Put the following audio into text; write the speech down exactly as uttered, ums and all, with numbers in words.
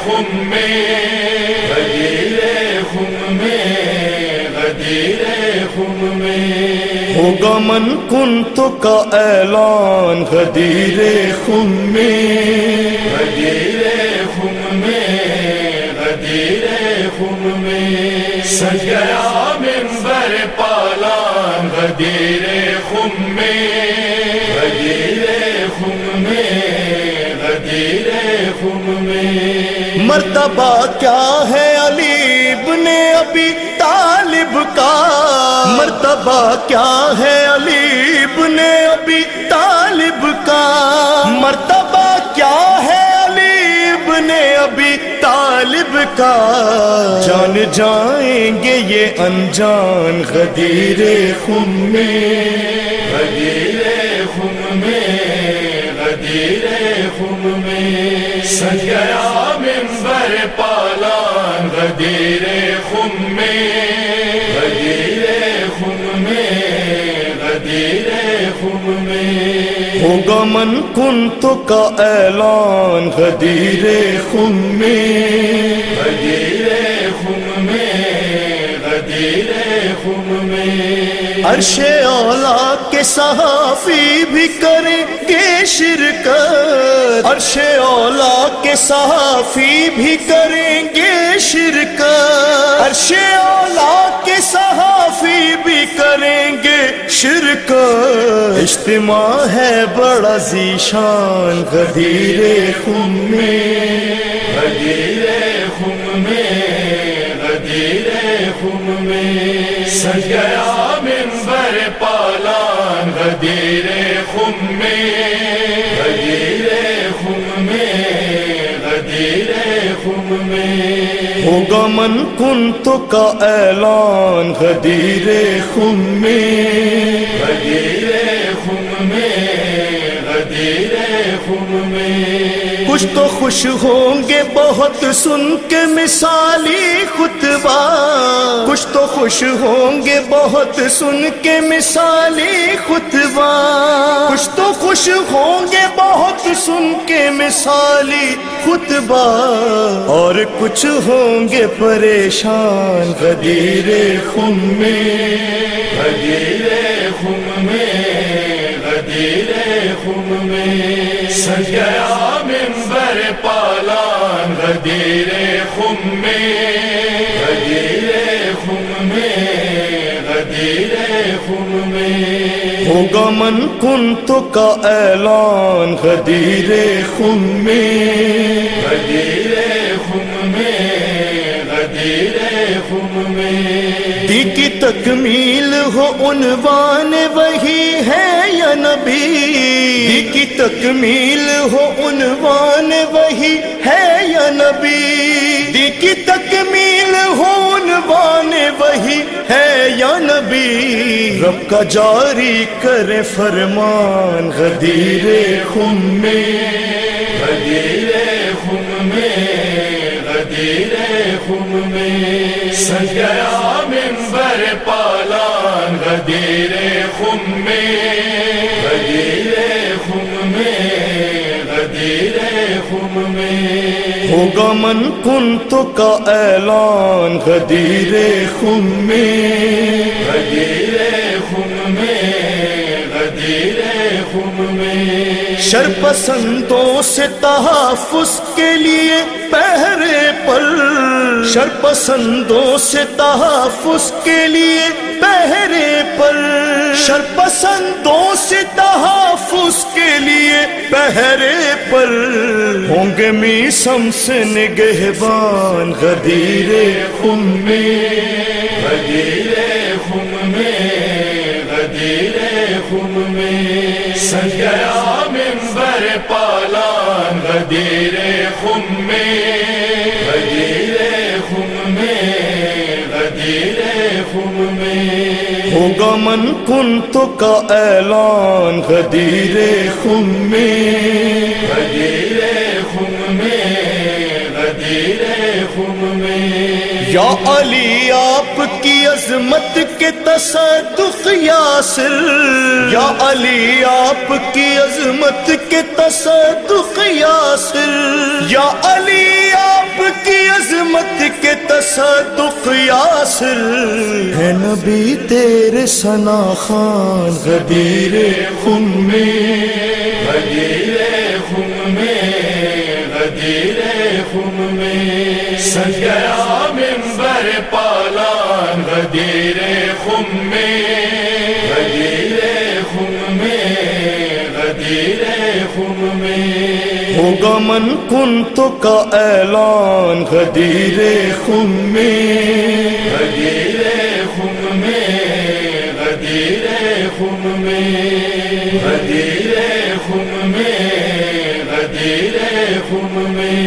خم میں غدیر خم میں غدیر خم میں ہوگا من کنت کا اعلان غدیر خم میں غدیر خم میں غدیر خم میں سج گیا منبر پالان غدیر خم میں غدیر خم میں غدیر خم میں مرتبہ کیا ہے علی ابن ابی طالب کا مرتبہ کیا ہے علی ابن ابی طالب کا مرتبہ کیا ہے علی ابن ابی طالب کا جان جائیں گے یہ انجان غدیر خم میں غدیر خم میں غدیر خم میں سج گیا منبر پالان غدیر خم میں غدیر خم میں غدیر خم میں ہوگا من کنت کا اعلان غدیر خم میں غدیر خم میں غدیر خم میں عرش اولا کے صحافی بھی کریں گے شرکت عرش اولا کے صحافی بھی کریں گے شرکت عرش اولا کے صحافی بھی کریں گے شرکت اجتماع ہے بڑا ذیشان غدیر خم میں غدیر خم میں غدیر خم میں سج گیا منبر پالان غدیر خم میں غدیر خم میں غدیر خم میں ہوگا من کنت کا اعلان غدیر خم میں غدیر خم میں غدیر خم میں کچھ تو خوش ہوں گے بہت سن کے مثالی خطبہ کچھ تو خوش ہوں گے بہت سن کے مثالی خطبہ کچھ تو خوش ہوں گے بہت سن کے مثالی خطبہ اور کچھ ہوں گے پریشان غدیر خم میں غدیر خم میں غدیر خم میں سج گیا منبر پالان غدیر خم میں غدیر خم میں غدیر خم میں ہوگا من کنت کا اعلان غدیر خم میں غدیر خم میں غدیر خم میں دی کی تکمیل ہو عنوان وہی ہے یا نبی دی کی تکمیل ہو عنوان وہی ہے یا نبی دی کی تکمیل ہو عنوان وہی ہے یا نبی رب کا جاری کرے فرمان غدیر خم میں غدیر خم میں غدیر خم میں سج گیا منبر پالان غدیر خم میں غدیر خم میں غدیر خم میں ہوگا من کنت کا اعلان غدیر خم میں غدیر خم میں غدیر خم میں شرپسندوں سے تحفظ کے لیے پہرے پر شرپسندوں سے تحفظ کے لیے پہرے پر شرپسندوں سے تحفظ کے لیے پہرے پر ہوں گے میسم سے نگہبان غدیر خم میں غدیر خم میں غدیر خم میں سج گیا منبر پالان غدیر خم میں غدیر خم میں غدیر خم میں ہوگا من کنت کا اعلان غدیر خم میں غدیر خم میں غدیر خم میں یا علی آپ کی عظمت کے تصدق یاسر یا علی آپ کی عظمت کے تصدق یاسر یا علی آپ صدق یاسر ہے نبی تیرے ثنا خوان غدیر خم میں غدیر خم میں غدیر خم میں سج گیا منبر پالان غدیر خم میں غدیر خم میں غدیر خم میں ہوگا من کنت کا اعلان غدیر خم میں غدیر خم میں غدیر خم میں غدیر خم میں غدیر خم میں